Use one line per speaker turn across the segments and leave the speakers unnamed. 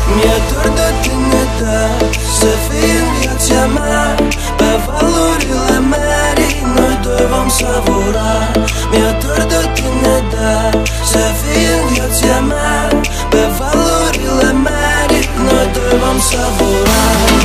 Mi-e dor de tine, da, să fii în viața mea. Pe valurile mari noi doi vom savura. Mi-e dor de tine, da, să fii în viața mea. Pe valurile mari noi doi vom savura.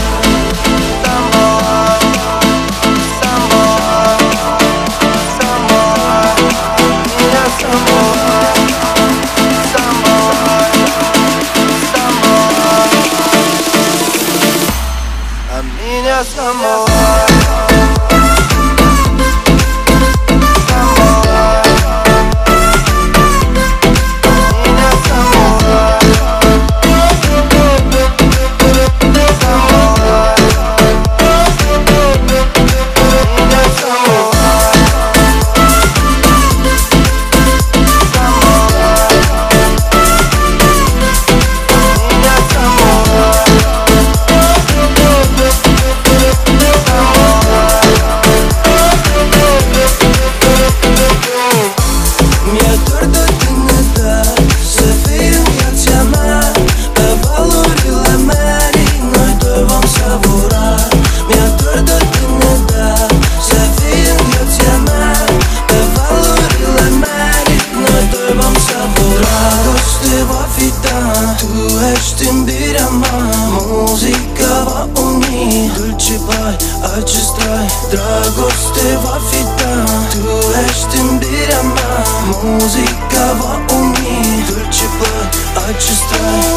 Dragoste va fi ta, tu ești iubirea mea. Muzica va uni, dulce, băi, acesta